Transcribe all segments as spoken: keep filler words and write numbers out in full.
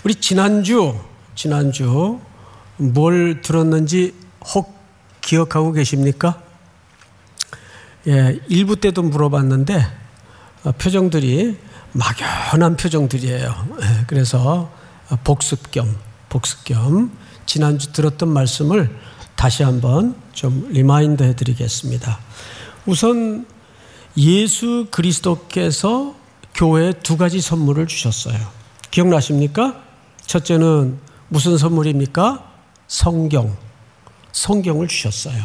우리 지난주, 지난주 뭘 들었는지 혹 기억하고 계십니까? 예, 일 부 때도 물어봤는데 표정들이 막연한 표정들이에요. 예, 그래서 복습 겸, 복습 겸 지난주 들었던 말씀을 다시 한번 좀 리마인드 해드리겠습니다. 우선 예수 그리스도께서 교회에 두 가지 선물을 주셨어요. 기억나십니까? 첫째는 무슨 선물입니까? 성경. 성경을 주셨어요.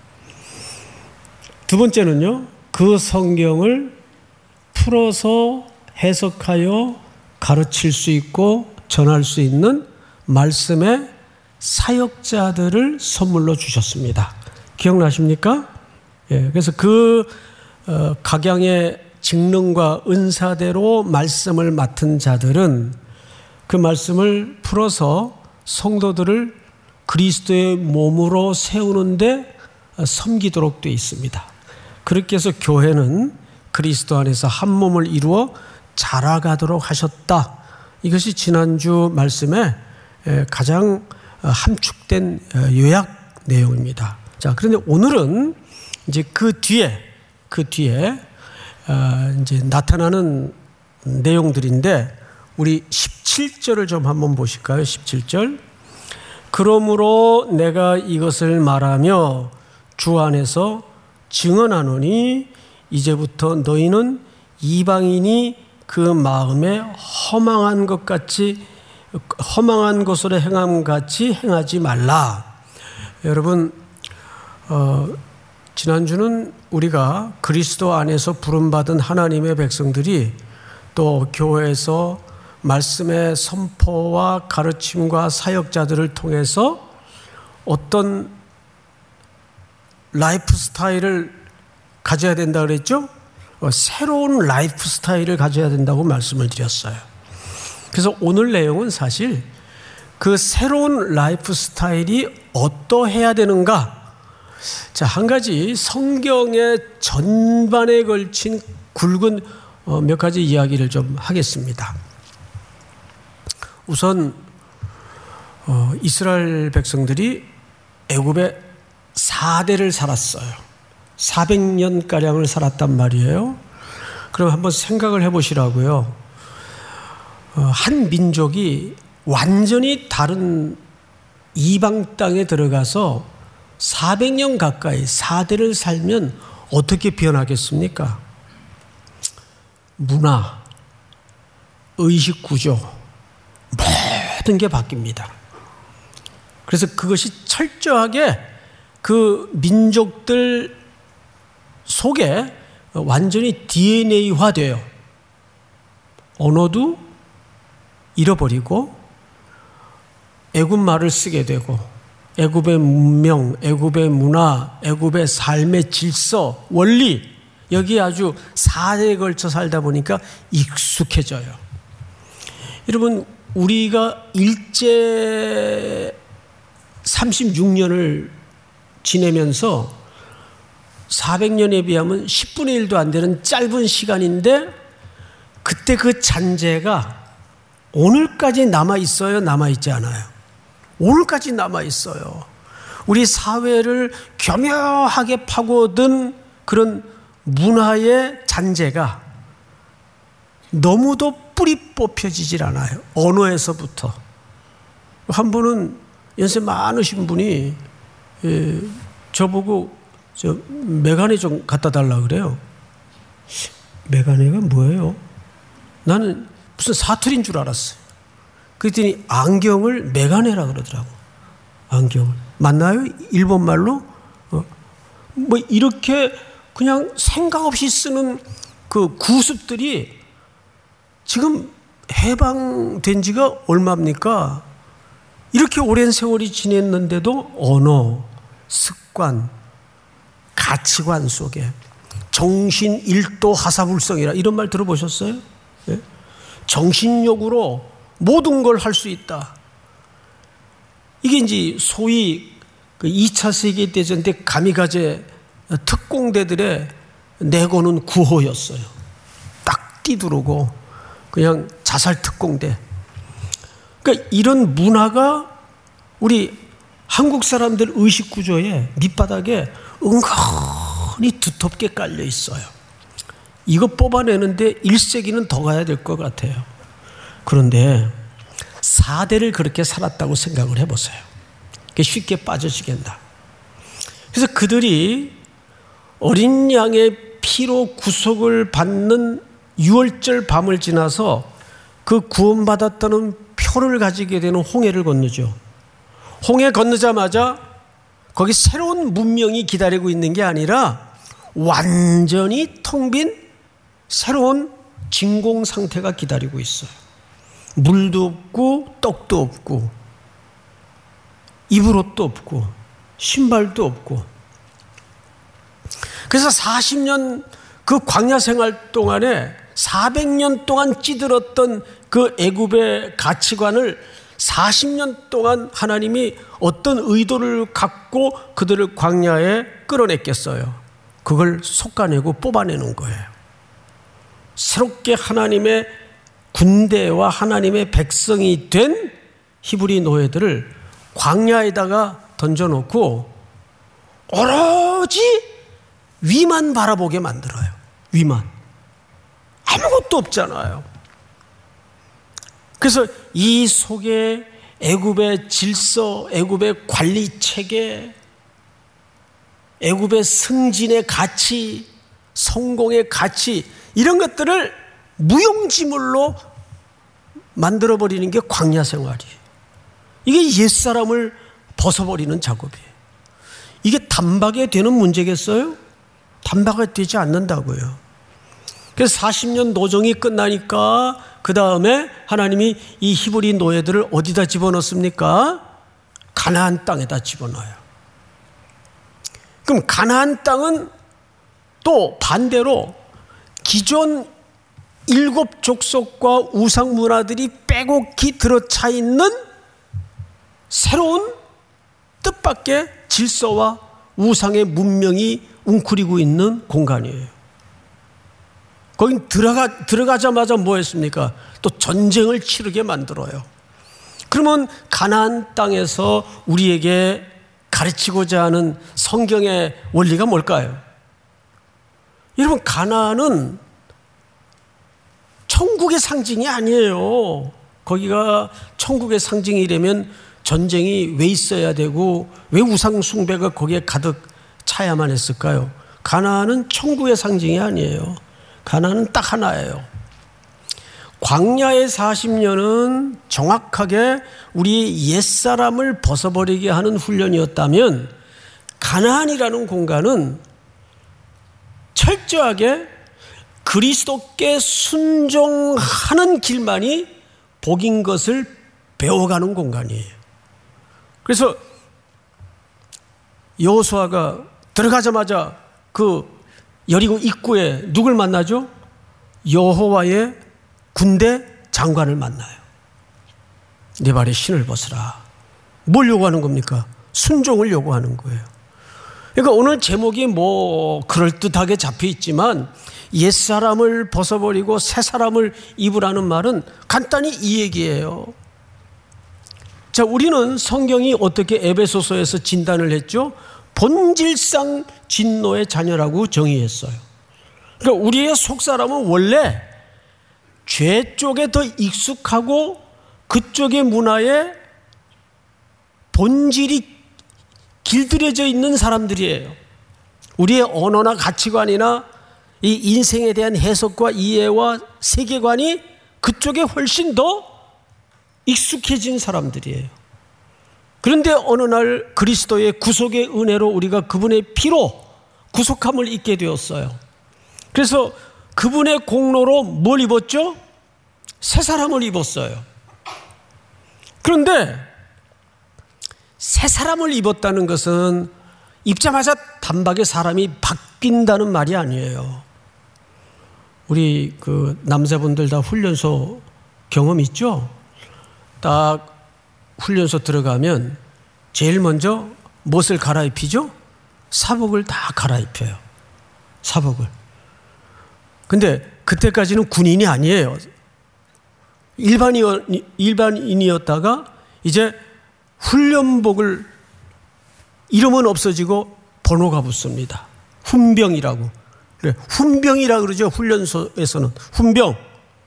두 번째는요, 그 성경을 풀어서 해석하여 가르칠 수 있고 전할 수 있는 말씀의 사역자들을 선물로 주셨습니다. 기억나십니까? 예, 그래서 그 어, 각양의 직능과 은사대로 말씀을 맡은 자들은 그 말씀을 풀어서 성도들을 그리스도의 몸으로 세우는데 섬기도록 되어 있습니다. 그렇게 해서 교회는 그리스도 안에서 한 몸을 이루어 자라가도록 하셨다. 이것이 지난주 말씀의 가장 함축된 요약 내용입니다. 자, 그런데 오늘은 이제 그 뒤에 그 뒤에 이제 나타나는 내용들인데 우리 십칠 절을 좀 한번 보실까요? 십칠 절. 그러므로 내가 이것을 말하며 주 안에서 증언하노니 이제부터 너희는 이방인이 그 마음에 허망한 것 같이 허망한 것으로 행함 같이 행하지 말라. 여러분, 어, 지난주는 우리가 그리스도 안에서 부름받은 하나님의 백성들이 또 교회에서 말씀의 선포와 가르침과 사역자들을 통해서 어떤 라이프 스타일을 가져야 된다 그랬죠? 어, 새로운 라이프 스타일을 가져야 된다고 말씀을 드렸어요. 그래서 오늘 내용은 사실 그 새로운 라이프 스타일이 어떠해야 되는가? 자, 한 가지 성경의 전반에 걸친 굵은 어, 몇 가지 이야기를 좀 하겠습니다. 우선 어, 이스라엘 백성들이 애굽에 사 대를 살았어요. 사백 년가량을 살았단 말이에요. 그럼 한번 생각을 해보시라고요. 어, 한 민족이 완전히 다른 이방 땅에 들어가서 사백 년 가까이 사 대를 살면 어떻게 변하겠습니까? 문화, 의식 구조, 모든 게 바뀝니다. 그래서 그것이 철저하게 그 민족들 속에 완전히 디엔에이화 돼요. 언어도 잃어버리고 애굽 말을 쓰게 되고 애굽의 문명, 애굽의 문화, 애굽의 삶의 질서, 원리 여기에 아주 사 대에 걸쳐 살다 보니까 익숙해져요. 여러분, 우리가 일제 삼십육 년을 지내면서 사백 년에 비하면 십분의 일도 안 되는 짧은 시간인데 그때 그 잔재가 오늘까지 남아있어요? 남아있지 않아요? 오늘까지 남아있어요. 우리 사회를 교묘하게 파고든 그런 문화의 잔재가 너무도 뿌리 뽑혀지질 않아요. 언어에서부터. 한 분은 연세 많으신 분이 예, 저보고 저 메가네 좀 갖다 달라 그래요. 메가네가 뭐예요? 나는 무슨 사투리인 줄 알았어요. 그랬더니 안경을 메가네라 그러더라고. 안경을. 맞나요? 일본 말로? 어. 뭐 이렇게 그냥 생각 없이 쓰는 그 구습들이 지금 해방된 지가 얼마입니까? 이렇게 오랜 세월이 지냈는데도 언어, 습관, 가치관 속에 정신 일도 하사불성이라 이런 말 들어보셨어요? 예? 정신력으로 모든 걸 할 수 있다. 이게 이제 소위 그 이 차 세계대전 때 가미가제 특공대들의 내거는 구호였어요. 딱 뛰두르고 그냥 자살 특공대. 그러니까 이런 문화가 우리 한국 사람들 의식 구조에 밑바닥에 은근히 두텁게 깔려 있어요. 이거 뽑아내는데 일 세기는 더 가야 될 것 같아요. 그런데 사 대를 그렇게 살았다고 생각을 해보세요. 쉽게 빠져지겠나. 그래서 그들이 어린 양의 피로 구속을 받는 유월절 밤을 지나서 그 구원받았다는 표를 가지게 되는 홍해를 건너죠. 홍해 건너자마자 거기 새로운 문명이 기다리고 있는 게 아니라 완전히 텅 빈 새로운 진공 상태가 기다리고 있어요. 물도 없고 떡도 없고 입을 옷도 없고 신발도 없고. 그래서 사십 년 그 광야 생활 동안에 사백 년 동안 찌들었던 그 애굽의 가치관을 사십 년 동안 하나님이 어떤 의도를 갖고 그들을 광야에 끌어냈겠어요. 그걸 솎아내고 뽑아내는 거예요. 새롭게 하나님의 군대와 하나님의 백성이 된 히브리 노예들을 광야에다가 던져놓고 오로지 위만 바라보게 만들어요. 위만. 아무것도 없잖아요. 그래서 이 속에 애굽의 질서, 애굽의 관리 체계, 애굽의 승진의 가치, 성공의 가치, 이런 것들을 무용지물로 만들어버리는 게 광야 생활이에요. 이게 옛사람을 벗어버리는 작업이에요. 이게 단박에 되는 문제겠어요? 단박에 되지 않는다고요. 그래서 사십 년 노정이 끝나니까 그 다음에 하나님이 이 히브리 노예들을 어디다 집어넣습니까? 가나안 땅에다 집어넣어요. 그럼 가나안 땅은 또 반대로 기존 일곱 족속과 우상 문화들이 빼곡히 들어차 있는 새로운 뜻밖의 질서와 우상의 문명이 웅크리고 있는 공간이에요. 거기 들어가, 들어가자마자 뭐 했습니까? 또 전쟁을 치르게 만들어요. 그러면 가나안 땅에서 우리에게 가르치고자 하는 성경의 원리가 뭘까요? 여러분, 가나안은 천국의 상징이 아니에요. 거기가 천국의 상징이라면 전쟁이 왜 있어야 되고 왜 우상 숭배가 거기에 가득 차야만 했을까요? 가나안은 천국의 상징이 아니에요. 가나안은 딱 하나예요. 광야의 사십 년은 정확하게 우리 옛사람을 벗어버리게 하는 훈련이었다면 가나안이라는 공간은 철저하게 그리스도께 순종하는 길만이 복인 것을 배워가는 공간이에요. 그래서 여호수아가 들어가자마자 그 여리고 입구에 누굴 만나죠? 여호와의 군대 장관을 만나요. 내 발에 신을 벗으라. 뭘 요구하는 겁니까? 순종을 요구하는 거예요. 그러니까 오늘 제목이 뭐 그럴듯하게 잡혀 있지만 옛사람을 벗어버리고 새사람을 입으라는 말은 간단히 이 얘기예요. 자, 우리는 성경이 어떻게 에베소서에서 진단을 했죠? 본질상 진노의 자녀라고 정의했어요. 그러니까 우리의 속사람은 원래 죄 쪽에 더 익숙하고 그쪽의 문화에 본질이 길들여져 있는 사람들이에요. 우리의 언어나 가치관이나 이 인생에 대한 해석과 이해와 세계관이 그쪽에 훨씬 더 익숙해진 사람들이에요. 그런데 어느 날 그리스도의 구속의 은혜로 우리가 그분의 피로 구속함을 입게 되었어요. 그래서 그분의 공로로 뭘 입었죠? 새 사람을 입었어요. 그런데 새 사람을 입었다는 것은 입자마자 단박에 사람이 바뀐다는 말이 아니에요. 우리 그 남자분들 다 훈련소 경험 있죠? 딱 훈련소 들어가면 제일 먼저 무엇을 갈아입히죠? 사복을 다 갈아입혀요. 사복을. 근데 그때까지는 군인이 아니에요. 일반인이었다가 이제 훈련복을 이름은 없어지고 번호가 붙습니다. 훈병이라고. 그래, 훈병이라고 그러죠. 훈련소에서는 훈병.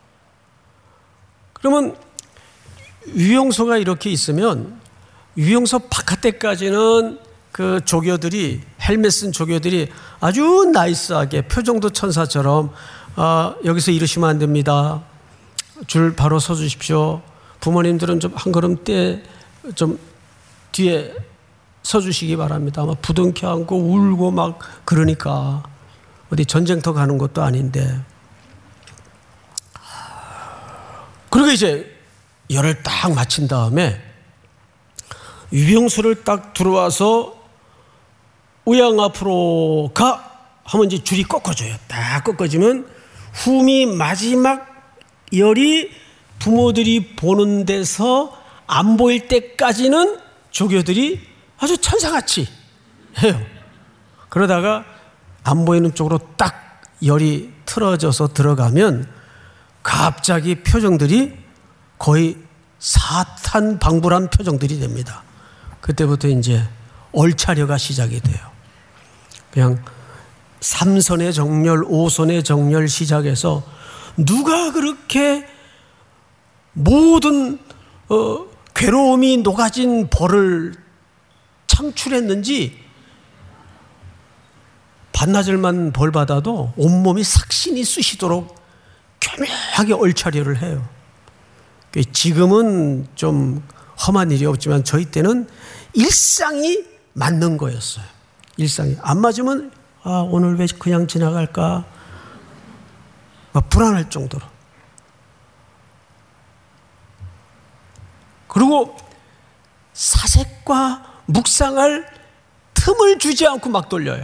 그러면 유용소가 이렇게 있으면 유용소 바깥에까지는 그 조교들이 헬멧 쓴 조교들이 아주 나이스하게 표정도 천사처럼 아, 여기서 이러시면 안 됩니다. 줄 바로 서 주십시오. 부모님들은 좀 한 걸음 떼 좀 뒤에 서 주시기 바랍니다. 막 부둥켜 안고 울고 막 그러니까 어디 전쟁터 가는 것도 아닌데. 그리고 이제 열을 딱 마친 다음에 유병수를 딱 들어와서 우양 앞으로 가 하면 이제 줄이 꺾어져요. 딱 꺾어지면 훔이 마지막 열이 부모들이 보는 데서 안 보일 때까지는 조교들이 아주 천사같이 해요. 그러다가 안 보이는 쪽으로 딱 열이 틀어져서 들어가면 갑자기 표정들이 거의 사탄 방불한 표정들이 됩니다. 그때부터 이제 얼차려가 시작이 돼요. 그냥 삼선의 정렬, 오선의 정렬 시작해서 누가 그렇게 모든 어, 괴로움이 녹아진 벌을 창출했는지 반나절만 벌 받아도 온몸이 삭신이 쑤시도록 교묘하게 얼차려를 해요. 지금은 좀 험한 일이 없지만 저희 때는 일상이 맞는 거였어요. 일상이. 안 맞으면 아, 오늘 왜 그냥 지나갈까? 막 불안할 정도로. 그리고 사색과 묵상할 틈을 주지 않고 막 돌려요.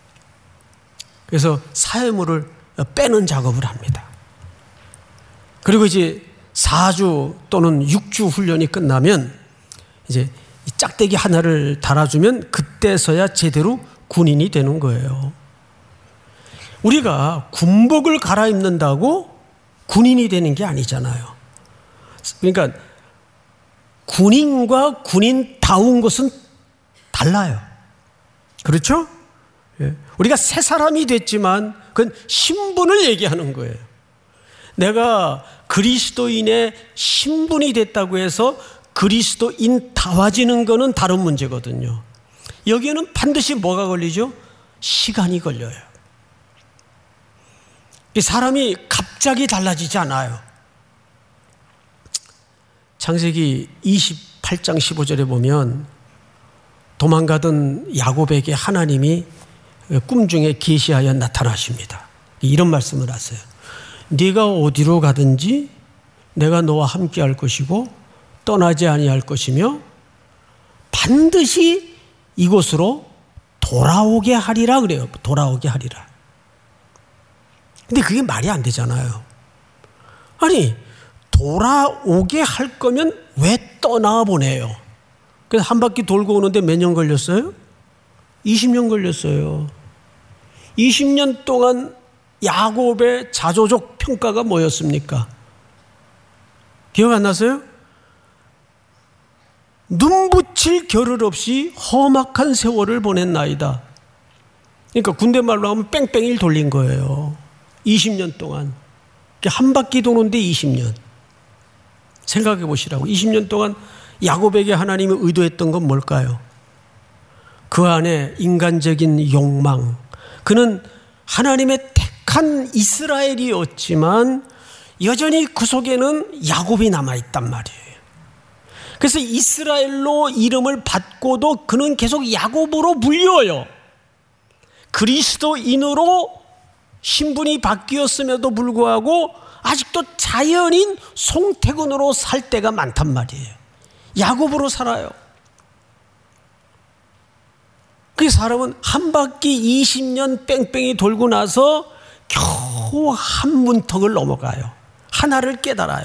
그래서 사회물을 빼는 작업을 합니다. 그리고 이제 사 주 또는 육 주 훈련이 끝나면 이제 이 짝대기 하나를 달아주면 그때서야 제대로 군인이 되는 거예요. 우리가 군복을 갈아입는다고 군인이 되는 게 아니잖아요. 그러니까 군인과 군인다운 것은 달라요. 그렇죠? 예. 우리가 새 사람이 됐지만 그건 신분을 얘기하는 거예요. 내가 그리스도인의 신분이 됐다고 해서 그리스도인다워지는 것은 다른 문제거든요. 여기에는 반드시 뭐가 걸리죠? 시간이 걸려요. 사람이 갑자기 달라지지 않아요. 창세기 이십팔 장 십오 절에 보면 도망가던 야곱에게 하나님이 꿈 중에 계시하여 나타나십니다. 이런 말씀을 하세요. 네가 어디로 가든지 내가 너와 함께 할 것이고 떠나지 아니할 것이며 반드시 이곳으로 돌아오게 하리라 그래요. 돌아오게 하리라. 근데 그게 말이 안 되잖아요. 아니 돌아오게 할 거면 왜 떠나보내요? 그래서 한 바퀴 돌고 오는데 몇 년 걸렸어요? 이십 년 걸렸어요. 이십 년 동안 야곱의 자조적 평가가 뭐였습니까? 기억 안 나세요? 눈 붙일 겨를 없이 험악한 세월을 보낸 나이다. 그러니까 군대 말로 하면 뺑뺑이를 돌린 거예요. 이십 년 동안. 한 바퀴 도는데 이십 년. 생각해 보시라고. 이십 년 동안 야곱에게 하나님이 의도했던 건 뭘까요? 그 안에 인간적인 욕망. 그는 하나님의 택한 이스라엘이었지만 여전히 그 속에는 야곱이 남아있단 말이에요. 그래서 이스라엘로 이름을 받고도 그는 계속 야곱으로 불려요. 그리스도인으로 신분이 바뀌었음에도 불구하고 아직도 자연인 송태근으로 살 때가 많단 말이에요. 야곱으로 살아요. 그 사람은 한 바퀴 이십 년 뺑뺑이 돌고 나서 겨우 한 문턱을 넘어가요. 하나를 깨달아요.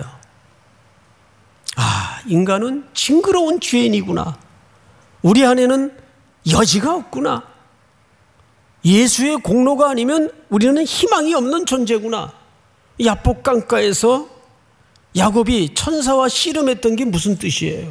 아, 인간은 징그러운 죄인이구나. 우리 안에는 여지가 없구나. 예수의 공로가 아니면 우리는 희망이 없는 존재구나. 야복강가에서 야곱이 천사와 씨름했던 게 무슨 뜻이에요?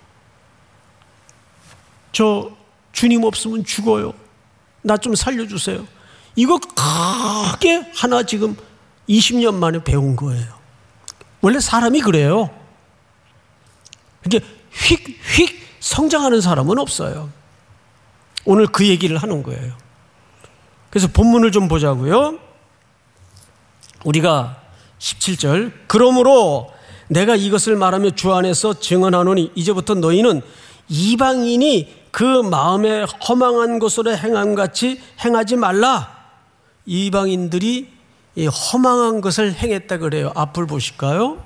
저 주님 없으면 죽어요. 나 좀 살려주세요. 이거 크게 하나 지금 이십 년 만에 배운 거예요. 원래 사람이 그래요. 이게 휙휙 성장하는 사람은 없어요. 오늘 그 얘기를 하는 거예요. 그래서 본문을 좀 보자고요. 우리가 십칠 절, 그러므로 내가 이것을 말하며 주 안에서 증언하노니 이제부터 너희는 이방인이 그 마음에 허망한 것으로 행함같이 행하지 말라. 이방인들이 이 허망한 것을 행했다 그래요. 앞을 보실까요?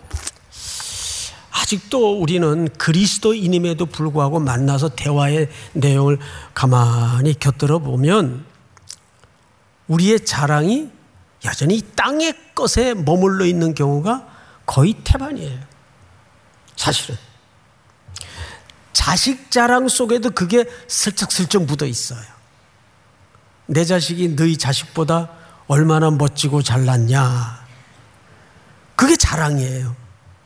아직도 우리는 그리스도인임에도 불구하고 만나서 대화의 내용을 가만히 곁들여 보면 우리의 자랑이 여전히 땅의 것에 머물러 있는 경우가 거의 태반이에요. 사실은 자식 자랑 속에도 그게 슬쩍슬쩍 묻어 있어요. 내 자식이 너희 자식보다 얼마나 멋지고 잘났냐. 그게 자랑이에요.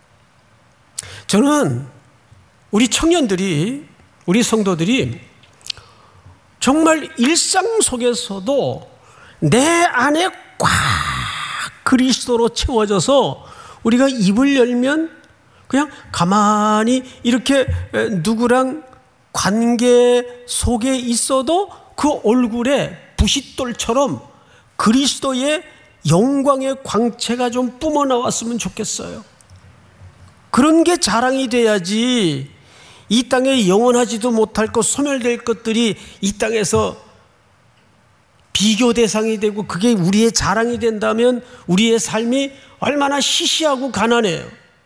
저는 우리 청년들이, 우리 성도들이 정말 일상 속에서도 내 안에 꽉 그리스도로 채워져서 우리가 입을 열면 그냥 가만히 이렇게 누구랑 관계 속에 있어도 그 얼굴에 부싯돌처럼 그리스도의 영광의 광채가 좀 뿜어나왔으면 좋겠어요. 그런 게 자랑이 돼야지 이 땅에 영원하지도 못할 것, 소멸될 것들이 이 땅에서 비교 대상이 되고 그게 우리의 자랑이 된다면 우리의 삶이 얼마나 시시하고 가난해요.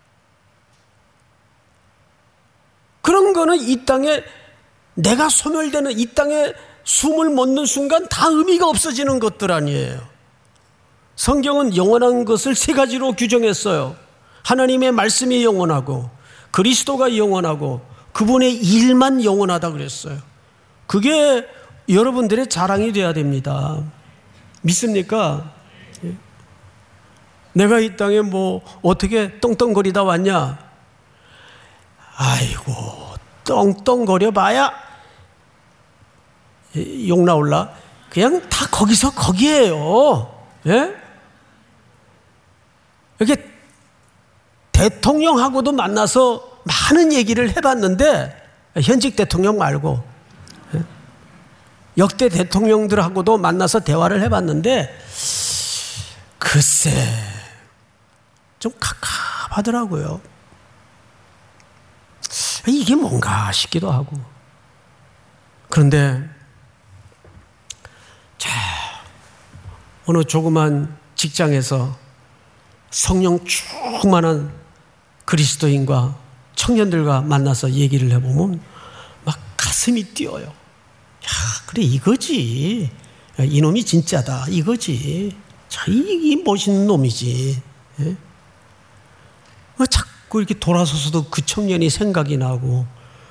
그런 거는 이 땅에 내가 소멸되는, 이 땅에 숨을 멎는 순간 다 의미가 없어지는 것들 아니에요. 성경은 영원한 것을 세 가지로 규정했어요. 하나님의 말씀이 영원하고 그리스도가 영원하고 그분의 일만 영원하다 그랬어요. 그게 여러분들의 자랑이 돼야 됩니다. 믿습니까? 내가 이 땅에 뭐 어떻게 떵떵거리다 왔냐? 아이고, 떵떵거려 봐야 욕 나올라? 그냥 다 거기서 거기에요. 예? 이렇게 대통령하고도 만나서 많은 얘기를 해봤는데, 현직 대통령 말고 예? 역대 대통령들하고도 만나서 대화를 해봤는데 글쎄 좀 갑갑하더라고요. 이게 뭔가 싶기도 하고. 그런데 자, 어느 조그만 직장에서 성령 충만한 그리스도인과 청년들과 만나서 얘기를 해보면 막 가슴이 뛰어요. 야, 그래 이거지. 야, 이놈이 진짜다. 이거지. 자, 이 멋있는 놈이지. 예? 자꾸 이렇게 돌아서서도 그 청년이 생각이 나고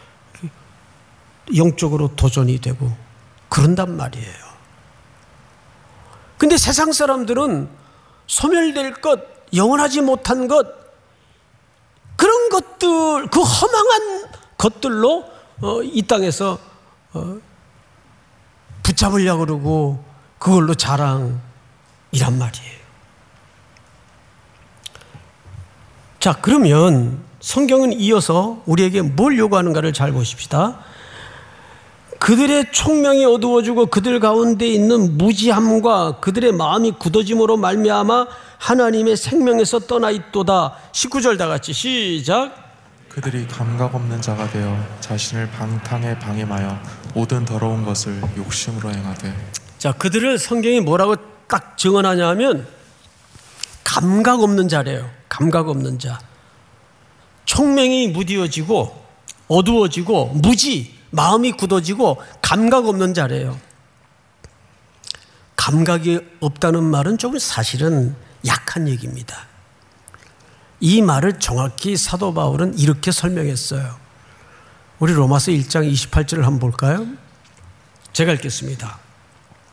영적으로 도전이 되고 그런단 말이에요. 근데 세상 사람들은 소멸될 것, 영원하지 못한 것, 그런 것들, 그 허망한 것들로 어, 이 땅에서 어, 붙잡으려고 그러고 그걸로 자랑이란 말이에요. 자, 그러면 성경은 이어서 우리에게 뭘 요구하는가를 잘 보십시다. 그들의 총명이 어두워지고 그들 가운데 있는 무지함과 그들의 마음이 굳어짐으로 말미암아 하나님의 생명에서 떠나 있도다. 십구 절 다 같이 시작. 그들이 감각 없는 자가 되어 자신을 방탕에 방임하여 모든 더러운 것을 욕심으로 행하되. 자, 그들을 성경이 뭐라고 딱 증언하냐 하면 감각 없는 자래요. 감각 없는 자. 총명이 무디어지고 어두워지고 무지, 마음이 굳어지고 감각 없는 자래요. 감각이 없다는 말은 조금 사실은 약한 얘기입니다. 이 말을 정확히 사도 바울은 이렇게 설명했어요. 우리 로마서 일 장 이십팔 절을 한번 볼까요? 제가 읽겠습니다.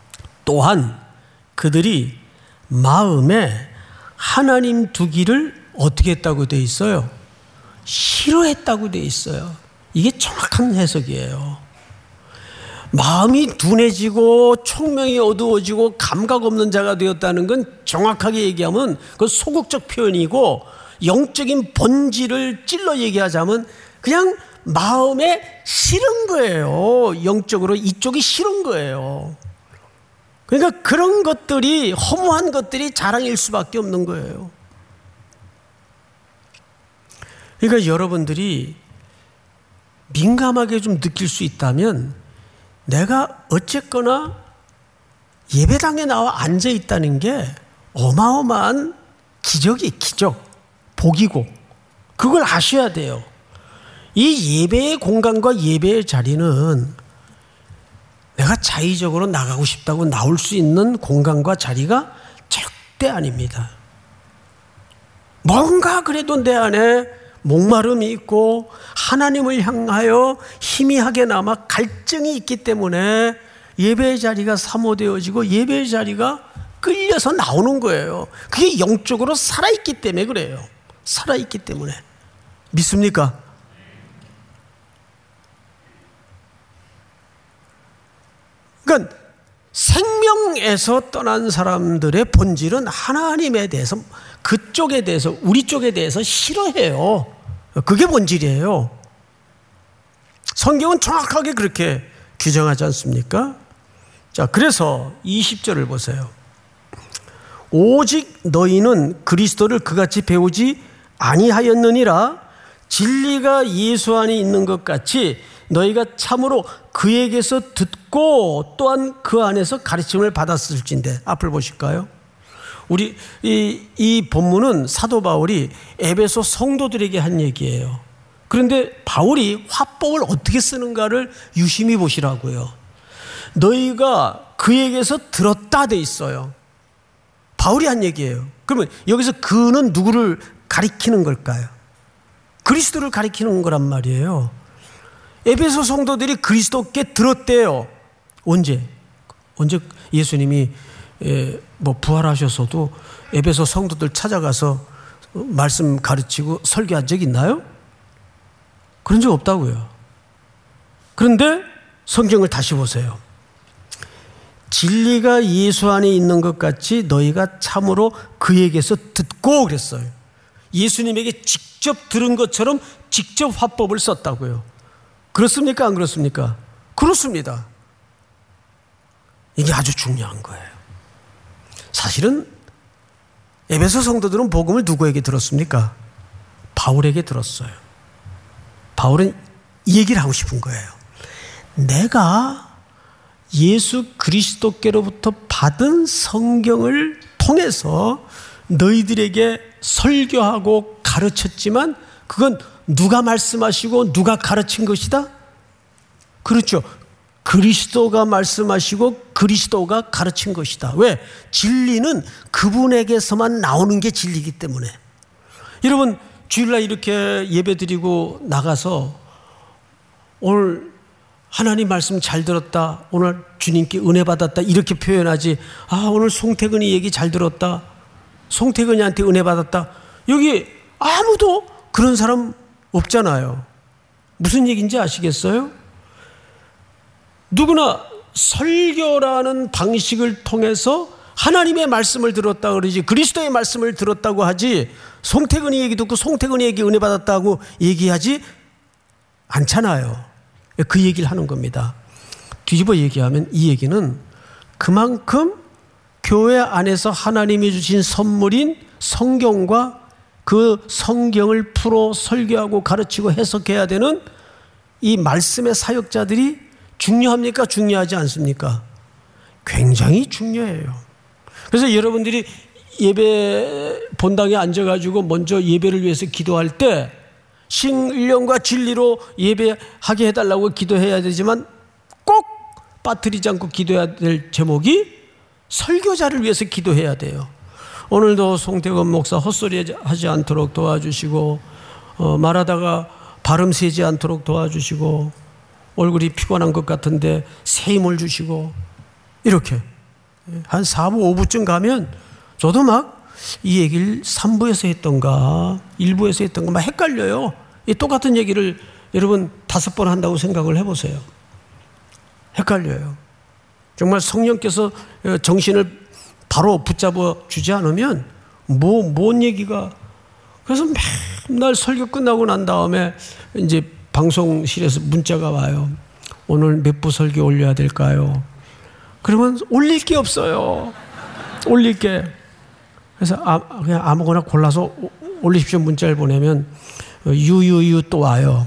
또한 그들이 마음에 하나님 두기를 어떻게 했다고 돼 있어요? 싫어했다고 돼 있어요. 이게 정확한 해석이에요. 마음이 둔해지고 총명이 어두워지고 감각 없는 자가 되었다는 건 정확하게 얘기하면 그 소극적 표현이고, 영적인 본질을 찔러 얘기하자면 그냥 마음에 싫은 거예요. 영적으로 이쪽이 싫은 거예요. 그러니까 그런 것들이, 허무한 것들이 자랑일 수밖에 없는 거예요. 그러니까 여러분들이 민감하게 좀 느낄 수 있다면, 내가 어쨌거나 예배당에 나와 앉아 있다는 게 어마어마한 기적이, 기적, 복이고, 그걸 아셔야 돼요. 이 예배의 공간과 예배의 자리는 내가 자의적으로 나가고 싶다고 나올 수 있는 공간과 자리가 절대 아닙니다. 뭔가 그래도 내 안에 목마름이 있고 하나님을 향하여 희미하게 남아 갈증이 있기 때문에 예배의 자리가 사모되어지고 예배의 자리가 끌려서 나오는 거예요. 그게 영적으로 살아있기 때문에 그래요. 살아있기 때문에. 믿습니까? 그러니까 생명에서 떠난 사람들의 본질은 하나님에 대해서, 그쪽에 대해서, 우리 쪽에 대해서 싫어해요. 그게 본질이에요. 성경은 정확하게 그렇게 규정하지 않습니까? 자, 그래서 이십 절을 보세요. 오직 너희는 그리스도를 그같이 배우지 아니하였느니라. 진리가 예수 안에 있는 것 같이 너희가 참으로 그에게서 듣고 또한 그 안에서 가르침을 받았을진데. 앞을 보실까요? 우리 이, 이 본문은 사도 바울이 에베소 성도들에게 한 얘기예요. 그런데 바울이 화법을 어떻게 쓰는가를 유심히 보시라고요. 너희가 그에게서 들었다 돼 있어요. 바울이 한 얘기예요. 그러면 여기서 그는 누구를 가리키는 걸까요? 그리스도를 가리키는 거란 말이에요. 에베소 성도들이 그리스도께 들었대요. 언제? 언제 예수님이 예, 뭐 부활하셔서도 에베소 성도들 찾아가서 말씀 가르치고 설교한 적 있나요? 그런 적 없다고요. 그런데 성경을 다시 보세요. 진리가 예수 안에 있는 것 같이 너희가 참으로 그에게서 듣고 그랬어요. 예수님에게 직접 들은 것처럼 직접 화법을 썼다고요. 그렇습니까? 안 그렇습니까? 그렇습니다. 이게 아주 중요한 거예요. 사실은 에베소 성도들은 복음을 누구에게 들었습니까? 바울에게 들었어요. 바울은 이 얘기를 하고 싶은 거예요. 내가 예수 그리스도께로부터 받은 성경을 통해서 너희들에게 설교하고 가르쳤지만 그건 누가 말씀하시고 누가 가르친 것이다? 그렇죠. 그리스도가 말씀하시고 그리스도가 가르친 것이다. 왜? 진리는 그분에게서만 나오는 게 진리이기 때문에. 여러분, 주일날 이렇게 예배드리고 나가서 오늘 하나님 말씀 잘 들었다, 오늘 주님께 은혜 받았다 이렇게 표현하지, 아 오늘 송태근이 얘기 잘 들었다, 송태근이한테 은혜 받았다, 여기 아무도 그런 사람 없잖아요. 무슨 얘기인지 아시겠어요? 누구나 설교라는 방식을 통해서 하나님의 말씀을 들었다 그러지, 그리스도의 말씀을 들었다고 하지, 송태근이 얘기 듣고 송태근이 얘기 은혜 받았다고 얘기하지 않잖아요. 그 얘기를 하는 겁니다. 뒤집어 얘기하면 이 얘기는 그만큼 교회 안에서 하나님이 주신 선물인 성경과 그 성경을 풀어 설교하고 가르치고 해석해야 되는 이 말씀의 사역자들이 중요합니까? 중요하지 않습니까? 굉장히 중요해요. 그래서 여러분들이 예배 본당에 앉아가지고 먼저 예배를 위해서 기도할 때 신령과 진리로 예배하게 해달라고 기도해야 되지만 꼭 빠뜨리지 않고 기도해야 될 제목이 설교자를 위해서 기도해야 돼요. 오늘도 송태건 목사 헛소리 하지 않도록 도와주시고, 어, 말하다가 발음 세지 않도록 도와주시고, 얼굴이 피곤한 것 같은데 새 힘을 주시고, 이렇게 한 사 부 오 부쯤 가면 저도 막 이 얘기를 삼 부에서 했던가 일 부에서 했던가 막 헷갈려요. 이 똑같은 얘기를 여러분 다섯 번 한다고 생각을 해보세요. 헷갈려요. 정말 성령께서 정신을 바로 붙잡아 주지 않으면 뭐, 뭔 얘기가. 그래서 맨날 설교 끝나고 난 다음에 이제 방송실에서 문자가 와요. 오늘 몇 부 설교 올려야 될까요? 그러면 올릴 게 없어요. 올릴 게. 그래서 아, 그냥 아무거나 골라서 올리십시오 문자를 보내면 유유유 또 와요.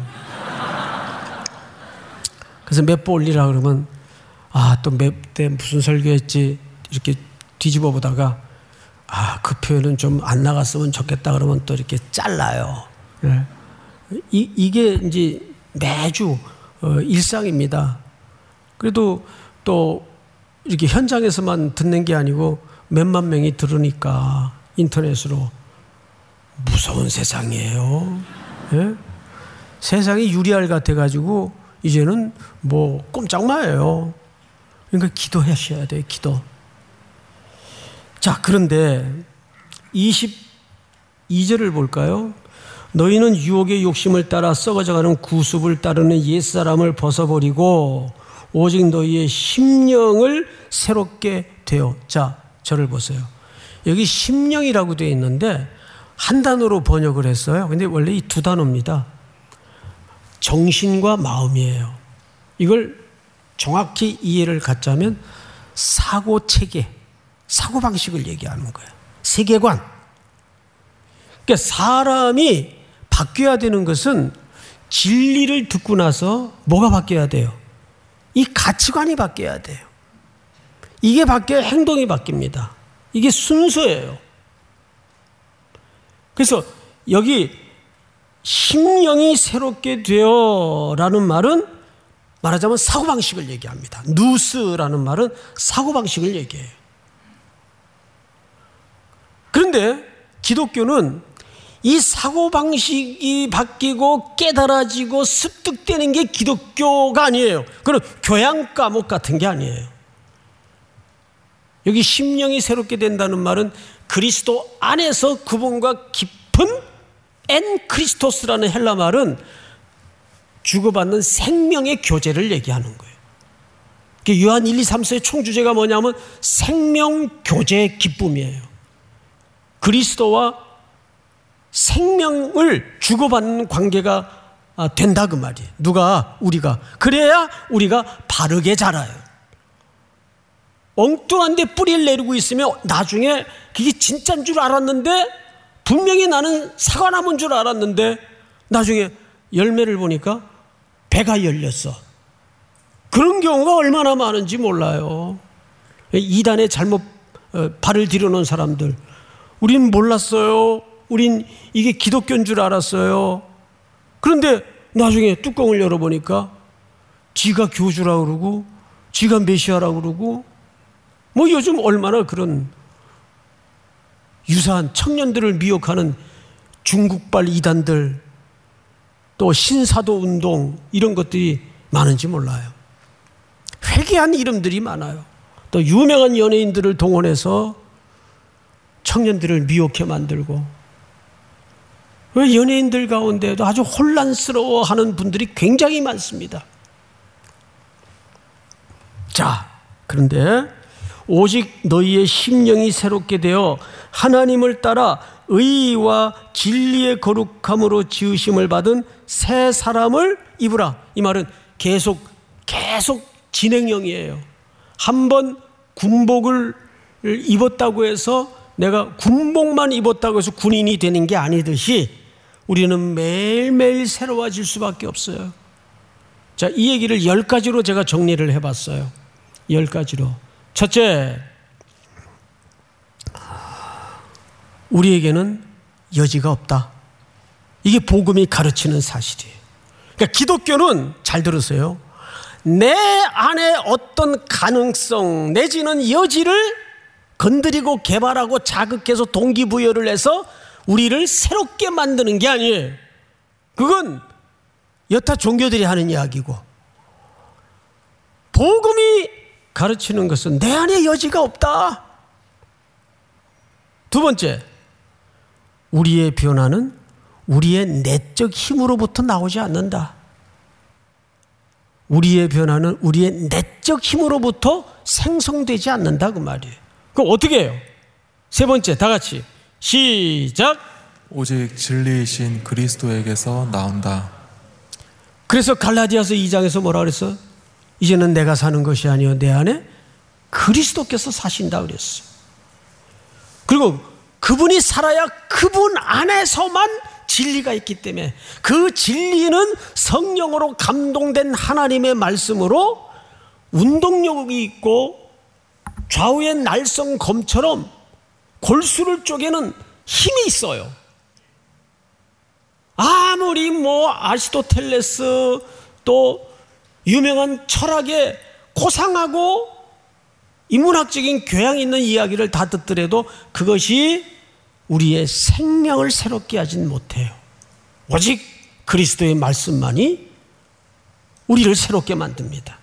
그래서 몇 부 올리라 그러면 아, 또 몇 대 무슨 설교했지 이렇게 뒤집어 보다가 아, 그 표현은 좀 안 나갔으면 좋겠다 그러면 또 이렇게 잘라요. 네. 이, 이게 이제 매주 어, 일상입니다. 그래도 또 이렇게 현장에서만 듣는 게 아니고 몇만 명이 들으니까 인터넷으로 무서운 세상이에요. 네? 세상이 유리알 같아가지고 이제는 뭐 꼼짝마예요. 그러니까 기도하셔야 돼요. 기도. 자, 그런데 이십이 절을 볼까요? 너희는 유혹의 욕심을 따라 썩어져가는 구습을 따르는 옛사람을 벗어버리고 오직 너희의 심령을 새롭게 되어. 자, 저를 보세요. 여기 심령이라고 되어 있는데 한 단어로 번역을 했어요. 근데 원래 이 두 단어입니다. 정신과 마음이에요. 이걸 정확히 이해를 갖자면 사고체계, 사고방식을 얘기하는 거예요. 세계관. 그러니까 사람이 바뀌어야 되는 것은 진리를 듣고 나서 뭐가 바뀌어야 돼요? 이 가치관이 바뀌어야 돼요. 이게 바뀌어야 행동이 바뀝니다. 이게 순서예요. 그래서 여기 심령이 새롭게 되어라는 말은 말하자면 사고방식을 얘기합니다. 누스라는 말은 사고방식을 얘기해요. 그런데 기독교는 이 사고방식이 바뀌고 깨달아지고 습득되는 게 기독교가 아니에요. 그건 교양 과목 같은 게 아니에요. 여기 심령이 새롭게 된다는 말은 그리스도 안에서 그분과 깊은 엔 크리스토스라는 헬라 말은 주고받는 생명의 교제를 얘기하는 거예요. 요한 일, 이, 삼, 사의 총주제가 뭐냐면 생명 교제의 기쁨이에요. 그리스도와 생명을 주고받는 관계가 된다 그 말이에요. 누가? 우리가. 그래야 우리가 바르게 자라요. 엉뚱한 데 뿌리를 내리고 있으면 나중에 그게 진짜인 줄 알았는데 분명히 나는 사과나무인 줄 알았는데 나중에 열매를 보니까 배가 열렸어. 그런 경우가 얼마나 많은지 몰라요. 이단에 잘못 발을 들여놓은 사람들. 우린 몰랐어요. 우린 이게 기독교인 줄 알았어요. 그런데 나중에 뚜껑을 열어보니까 지가 교주라고 그러고 지가 메시아라고 그러고 뭐 요즘 얼마나 그런 유사한 청년들을 미혹하는 중국발 이단들 또 신사도 운동 이런 것들이 많은지 몰라요. 회개한 이름들이 많아요. 또 유명한 연예인들을 동원해서 청년들을 미혹해 만들고 왜 연예인들 가운데도 아주 혼란스러워하는 분들이 굉장히 많습니다. 자, 그런데 오직 너희의 심령이 새롭게 되어 하나님을 따라 의와 진리의 거룩함으로 지으심을 받은 새 사람을 입으라. 이 말은 계속 계속 진행형이에요. 한번 군복을 입었다고 해서 내가 군복만 입었다고 해서 군인이 되는 게 아니듯이 우리는 매일매일 새로워질 수밖에 없어요. 자, 이 얘기를 열 가지로 제가 정리를 해봤어요. 열 가지로. 첫째, 우리에게는 여지가 없다. 이게 복음이 가르치는 사실이에요. 그러니까 기독교는 잘 들으세요. 내 안에 어떤 가능성 내지는 여지를 건드리고 개발하고 자극해서 동기부여를 해서 우리를 새롭게 만드는 게 아니에요. 그건 여타 종교들이 하는 이야기고, 복음이 가르치는 것은 내 안에 여지가 없다. 두 번째, 우리의 변화는 우리의 내적 힘으로부터 나오지 않는다. 우리의 변화는 우리의 내적 힘으로부터 생성되지 않는다 그 말이에요. 그럼 어떻게 해요? 세 번째, 다 같이 시작. 오직 진리이신 그리스도에게서 나온다. 그래서 갈라디아서 이 장에서 뭐라 그랬어? 이제는 내가 사는 것이 아니요 내 안에 그리스도께서 사신다 그랬어요. 그리고 그분이 살아야 그분 안에서만 진리가 있기 때문에 그 진리는 성령으로 감동된 하나님의 말씀으로 운동력이 있고 좌우의 날성 검처럼 골수를 쪼개는 힘이 있어요. 아무리 뭐 아리스토텔레스 또 유명한 철학의 고상하고 인문학적인 교양 있는 이야기를 다 듣더라도 그것이 우리의 생명을 새롭게 하진 못해요. 오직 그리스도의 말씀만이 우리를 새롭게 만듭니다.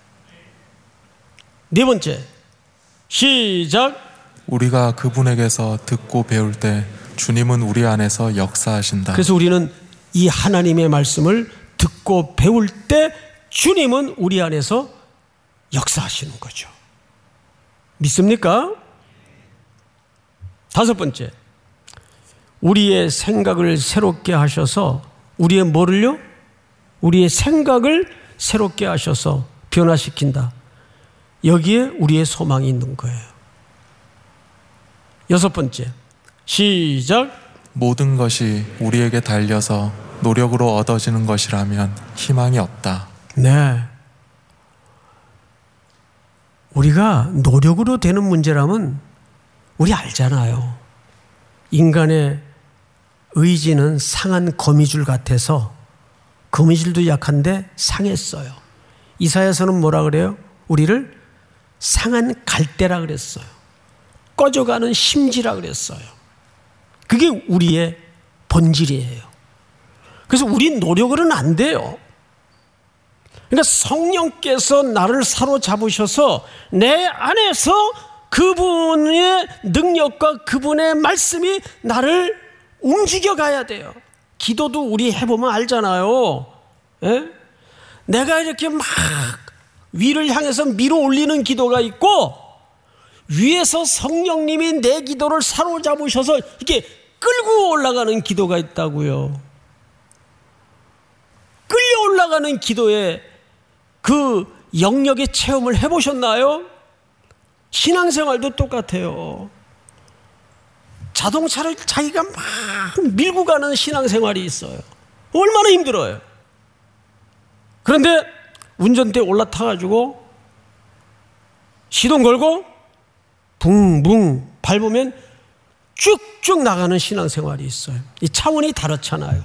네 번째, 시작. 우리가 그분에게서 듣고 배울 때 주님은 우리 안에서 역사하신다. 그래서 우리는 이 하나님의 말씀을 듣고 배울 때 주님은 우리 안에서 역사하시는 거죠. 믿습니까? 다섯 번째, 우리의 생각을 새롭게 하셔서 우리의 뭐를요? 우리의 생각을 새롭게 하셔서 변화시킨다. 여기에 우리의 소망이 있는 거예요. 여섯 번째, 시작. 모든 것이 우리에게 달려서 노력으로 얻어지는 것이라면 희망이 없다. 네. 우리가 노력으로 되는 문제라면 우리 알잖아요. 인간의 의지는 상한 거미줄 같아서 거미줄도 약한데 상했어요. 이사야서는 뭐라 그래요? 우리를 상한 갈대라 그랬어요. 꺼져가는 심지라 그랬어요. 그게 우리의 본질이에요. 그래서 우리 노력으로는 안 돼요. 그러니까 성령께서 나를 사로잡으셔서 내 안에서 그분의 능력과 그분의 말씀이 나를 움직여 가야 돼요. 기도도 우리 해보면 알잖아요. 예? 내가 이렇게 막 위를 향해서 밀어 올리는 기도가 있고 위에서 성령님이 내 기도를 사로잡으셔서 이렇게 끌고 올라가는 기도가 있다고요. 끌려 올라가는 기도에 그 영역의 체험을 해보셨나요? 신앙생활도 똑같아요. 자동차를 자기가 막 밀고 가는 신앙생활이 있어요. 얼마나 힘들어요. 그런데 운전대에 올라타가지고 시동 걸고 붕붕 밟으면 쭉쭉 나가는 신앙생활이 있어요. 이 차원이 다르잖아요.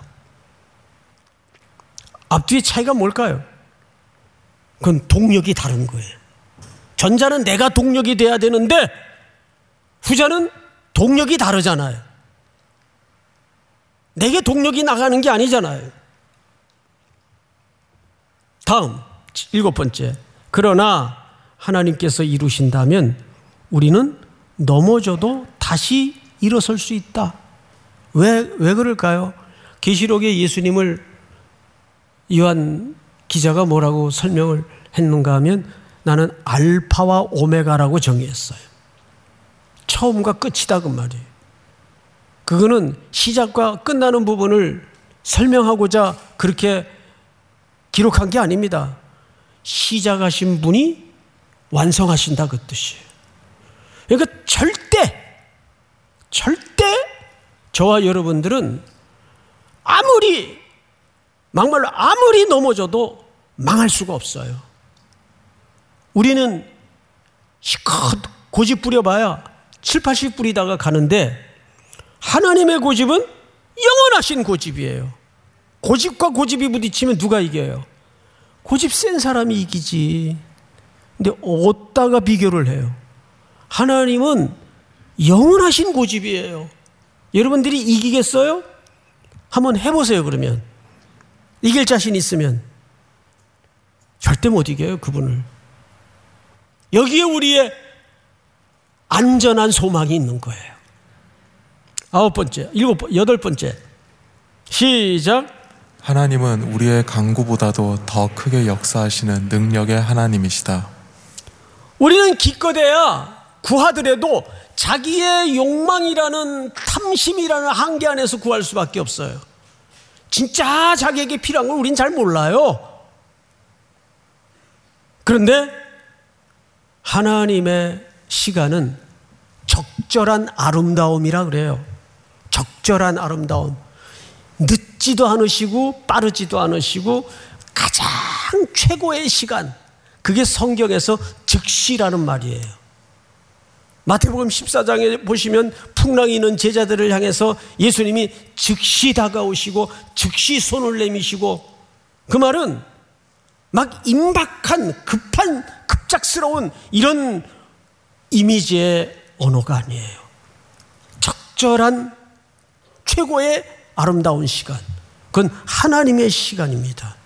앞뒤의 차이가 뭘까요? 그건 동력이 다른 거예요. 전자는 내가 동력이 돼야 되는데 후자는 동력이 다르잖아요. 내게 동력이 나가는 게 아니잖아요. 다음 일곱 번째, 그러나 하나님께서 이루신다면 우리는 넘어져도 다시 일어설 수 있다. 왜, 왜 그럴까요? 계시록에 예수님을 요한 기자가 뭐라고 설명을 했는가 하면 나는 알파와 오메가라고 정의했어요. 처음과 끝이다 그 말이에요. 그거는 시작과 끝나는 부분을 설명하고자 그렇게 기록한 게 아닙니다. 시작하신 분이 완성하신다 그 뜻이에요. 그러니까 절대 절대 저와 여러분들은 아무리 막말로 아무리 넘어져도 망할 수가 없어요. 우리는 시컷 고집 부려봐야 칠, 팔십 뿌리다가 가는데 하나님의 고집은 영원하신 고집이에요. 고집과 고집이 부딪히면 누가 이겨요? 고집 센 사람이 이기지. 근데 어디다가 비교를 해요? 하나님은 영원하신 고집이에요. 여러분들이 이기겠어요? 한번 해보세요. 그러면 이길 자신 있으면 절대 못 이겨요 그분을. 여기에 우리의 안전한 소망이 있는 거예요. 아홉 번째, 일곱 번, 여덟 번째. 시작. 하나님은 우리의 간구보다도 더 크게 역사하시는 능력의 하나님이시다. 우리는 기껏해야 구하더라도 자기의 욕망이라는 탐심이라는 한계 안에서 구할 수밖에 없어요. 진짜 자기에게 필요한 걸 우린 잘 몰라요. 그런데 하나님의 시간은 적절한 아름다움이라 그래요. 적절한 아름다움. 늦지도 않으시고 빠르지도 않으시고 가장 최고의 시간. 그게 성경에서 즉시라는 말이에요. 마태복음 십사 장에 보시면 풍랑이 있는 제자들을 향해서 예수님이 즉시 다가오시고 즉시 손을 내미시고, 그 말은 막 임박한 급한 급작스러운 이런 이미지의 언어가 아니에요. 적절한 최고의 아름다운 시간. 그건 하나님의 시간입니다.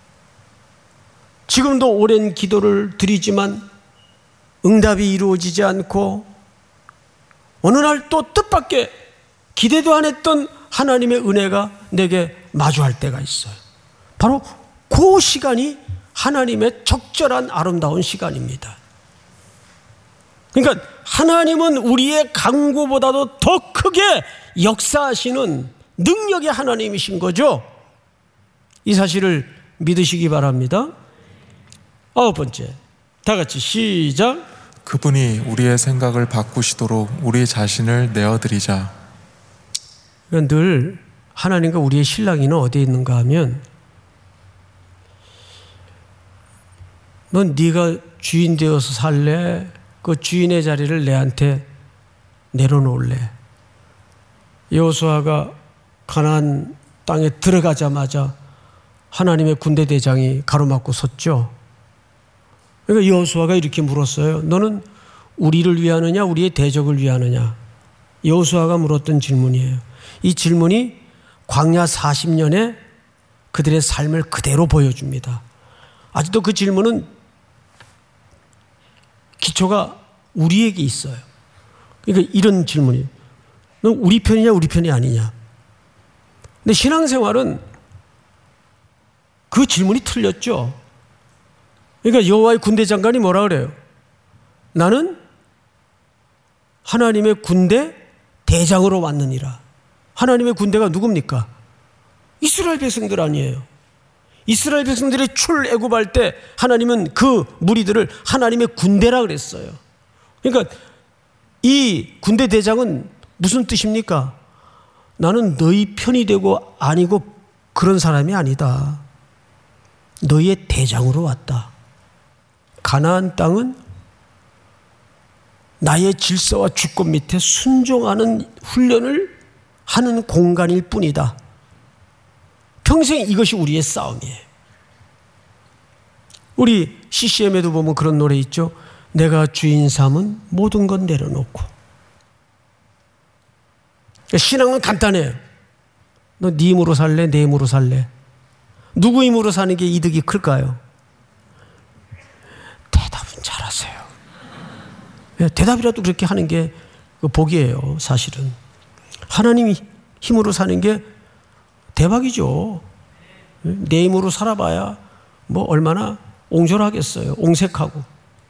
지금도 오랜 기도를 드리지만 응답이 이루어지지 않고 어느 날 또 뜻밖의 기대도 안 했던 하나님의 은혜가 내게 마주할 때가 있어요. 바로 그 시간이 하나님의 적절한 아름다운 시간입니다. 그러니까 하나님은 우리의 간구보다도 더 크게 역사하시는 능력의 하나님이신 거죠. 이 사실을 믿으시기 바랍니다. 아홉 번째, 다 같이 시작. 그분이 우리의 생각을 바꾸시도록 우리 자신을 내어드리자. 그러니까 늘 하나님과 우리의 신랑이는 어디에 있는가 하면, 넌 네가 주인 되어서 살래? 그 주인의 자리를 내한테 내려놓을래? 여호수아가 가나안 땅에 들어가자마자 하나님의 군대 대장이 가로막고 섰죠. 그러니까 여호수아가 이렇게 물었어요. 너는 우리를 위하느냐 우리의 대적을 위하느냐? 여호수아가 물었던 질문이에요. 이 질문이 광야 사십 년에 그들의 삶을 그대로 보여줍니다. 아직도 그 질문은 기초가 우리에게 있어요. 그러니까 이런 질문이에요. 넌 우리 편이냐 우리 편이 아니냐? 근데 신앙생활은 그 질문이 틀렸죠. 그러니까 여호와의 군대 장관이 뭐라 그래요? 나는 하나님의 군대 대장으로 왔느니라. 하나님의 군대가 누굽니까? 이스라엘 백성들 아니에요. 이스라엘 백성들이 출애굽할 때 하나님은 그 무리들을 하나님의 군대라 그랬어요. 그러니까 이 군대 대장은 무슨 뜻입니까? 나는 너희 편이 되고 아니고 그런 사람이 아니다. 너희의 대장으로 왔다. 가나안 땅은 나의 질서와 주권 밑에 순종하는 훈련을 하는 공간일 뿐이다. 평생 이것이 우리의 싸움이에요. 우리 씨씨엠에도 보면 그런 노래 있죠. 내가 주인 삼은 모든 건 내려놓고. 신앙은 간단해요. 너 네 힘으로 살래? 내 힘으로 살래? 누구 힘으로 사는 게 이득이 클까요? 대답은 잘하세요. 대답이라도 그렇게 하는 게 복이에요. 사실은 하나님이 힘으로 사는 게 대박이죠. 내 힘으로 살아봐야 뭐 얼마나 옹졸하겠어요. 옹색하고.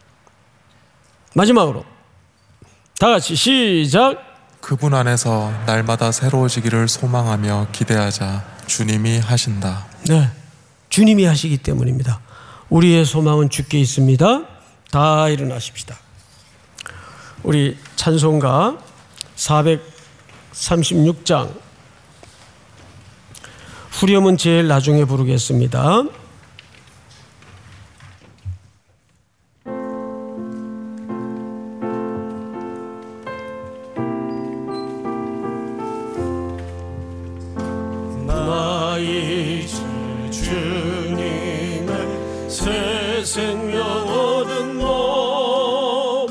마지막으로 다 같이 시작. 그분 안에서 날마다 새로워지기를 소망하며 기대하자. 주님이 하신다. 네, 주님이 하시기 때문입니다. 우리의 소망은 주께 있습니다. 다 일어나십시다. 우리 찬송가 사백삼십육 장 후렴은 제일 나중에 부르겠습니다. 나의 주 주님의 새 생명 얻은 몸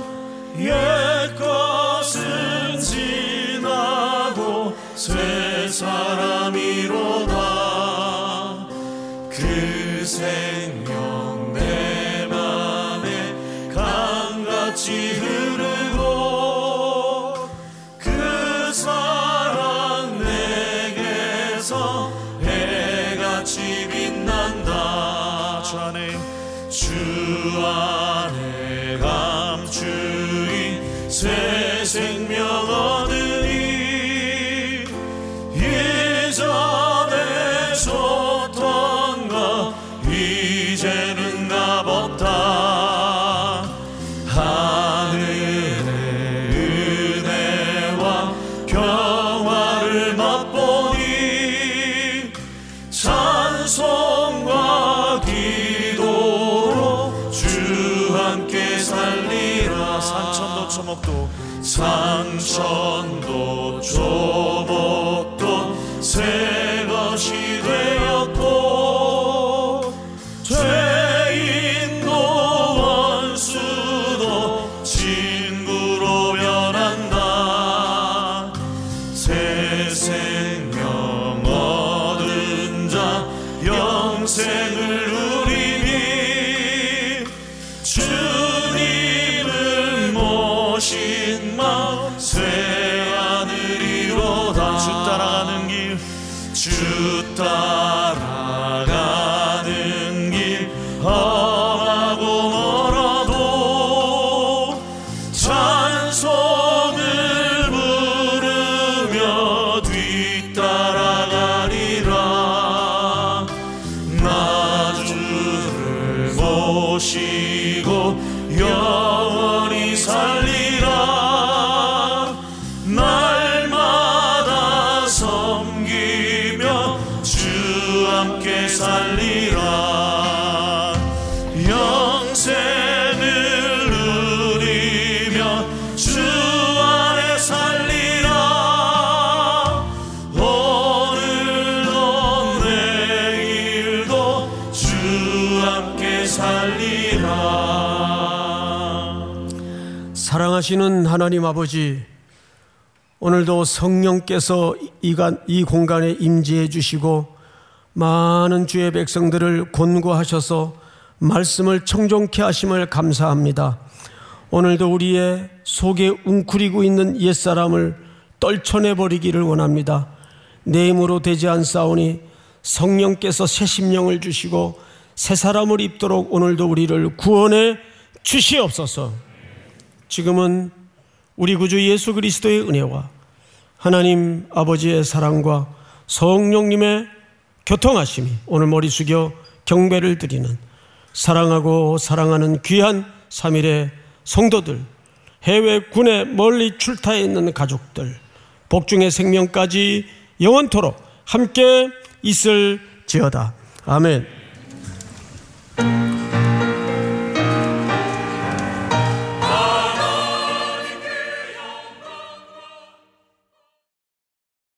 옛것은 지나고 새 사람이로다. 그 생명 내 맘에 강같이 흐르고 그 사랑 주 안에 주 안에 감추인 새 생명 얻으니 예전에 줬던 것 이제는 값없다. 하늘의 은혜와 평화를 맛보니 찬송과 기도로 주 함께 살리라. 산천도 초목도 산천도 초목도 새 것이 되었고 죄인도 원수도 친구로 변한다. 새 생명 얻은 자 영생을 누리니 주님을 모신 마음 새 하늘이로다. 주 따라가는 길 주 따라가는 길 험하고 멀어도 찬송을 부르며 뒤따라가리라. 나 주를 모시고 영원히 살리라. 날마다 섬기며 주 함께 살리라. 영생을 누리며 주 안에 살리라. 오늘도 내일도 주 함께 살리라. 사랑하시는 하나님 아버지, 오늘도 성령께서 이 공간에 임재해 주시고 많은 주의 백성들을 권고하셔서 말씀을 청종케 하심을 감사합니다. 오늘도 우리의 속에 웅크리고 있는 옛사람을 떨쳐내버리기를 원합니다. 내 힘으로 되지 않사오니 성령께서 새 심령을 주시고 새 사람을 입도록 오늘도 우리를 구원해 주시옵소서. 지금은 우리 구주 예수 그리스도의 은혜와 하나님 아버지의 사랑과 성령님의 교통하심이 오늘 머리 숙여 경배를 드리는 사랑하고 사랑하는 귀한 삼일의 성도들, 해외 군에 멀리 출타해 있는 가족들, 복중의 생명까지 영원토록 함께 있을지어다. 아멘.